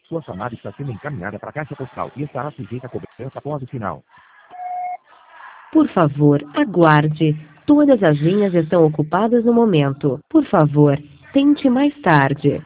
Sua chamada está sendo encaminhada para a caixa postal e estará sujeita a cobrança após o sinal. Por favor, aguarde. Todas as linhas estão ocupadas no momento. Por favor, tente mais tarde.